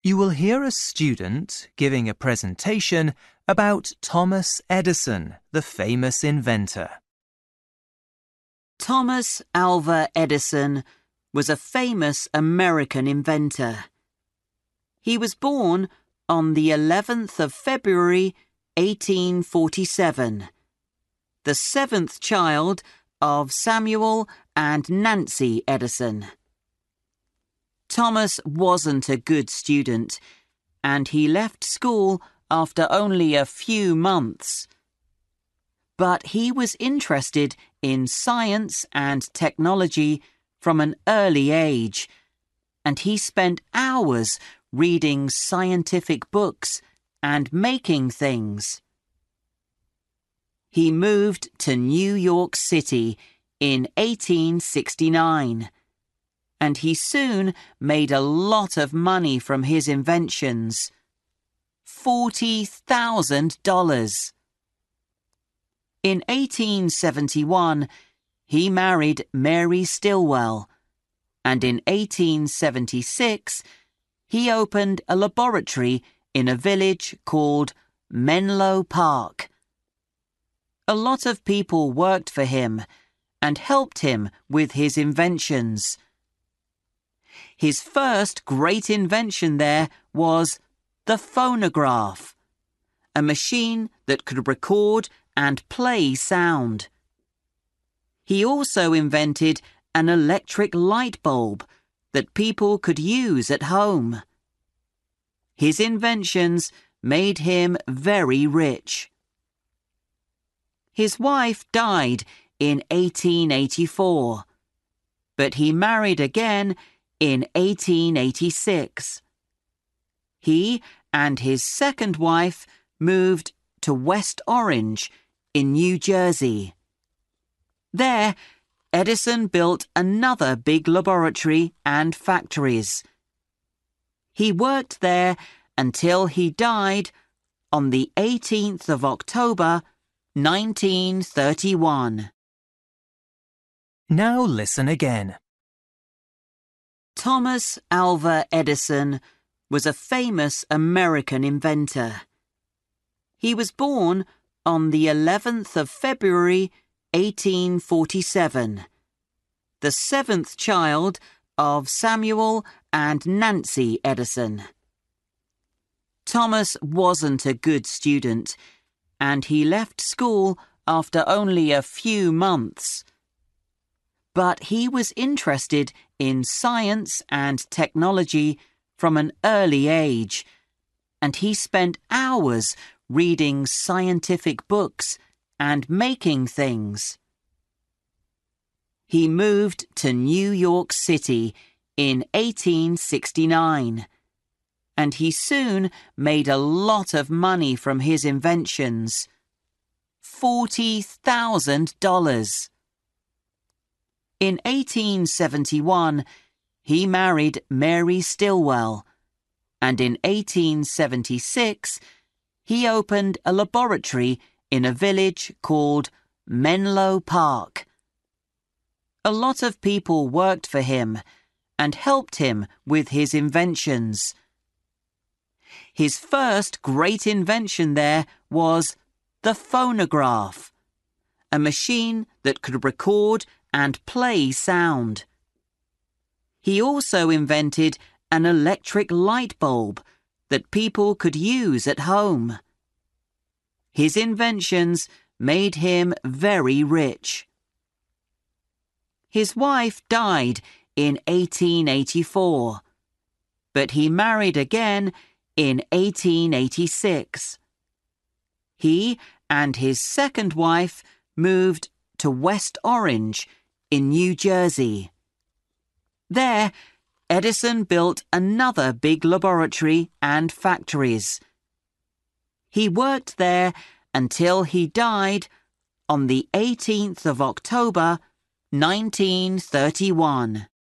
You will hear a student giving a presentation about Thomas Edison, the famous inventor. Thomas Alva Edison was a famous American inventor. He was born on the 11th of February, 1847, the seventh child of Samuel and Nancy Edison. Thomas wasn't a good student, and he left school after only a few months. But he was interested in science and technology from an early age, and he spent hours reading scientific books and making things. He moved to New York City in 1869, and he soon made a lot of money from his inventions. $40,000. In 1871, he married Mary Stilwell, and in 1876, he opened a laboratory in a village called Menlo Park. A lot of people worked for him and helped him with his inventions. His first great invention there was the phonograph, a machine that could record and play sound. He also invented an electric light bulb that people could use at home. His inventions made him very rich. His wife died in 1884, but he married again in 1886. He and his second wife moved to West Orange in New Jersey. There, Edison built another big laboratory and factories. He worked there until he died on the 18th of October, 1931. Now listen again. Thomas Alva Edison was a famous American inventor. He was born on the 11th of February, 1847, the seventh child of Samuel and Nancy Edison. Thomas wasn't a good student, and he left school after only a few months. But he was interested in science and technology from an early age, and he spent hours reading scientific books and making things. He moved to New York City in 1869, and he soon made a lot of money from his inventions. $40,000. In 1871, he married Mary Stilwell, and in 1876, he opened a laboratory in a village called Menlo Park. A lot of people worked for him and helped him with his inventions. His first great invention there was the phonograph, a machine that could record and play sound. He also invented an electric light bulb that people could use at home. His inventions made him very rich. His wife died in 1884, but he married again in 1886. He and his second wife moved to West Orange in New Jersey. There, Edison built another big laboratory and factories. He worked there until he died on the 18th of October, 1931.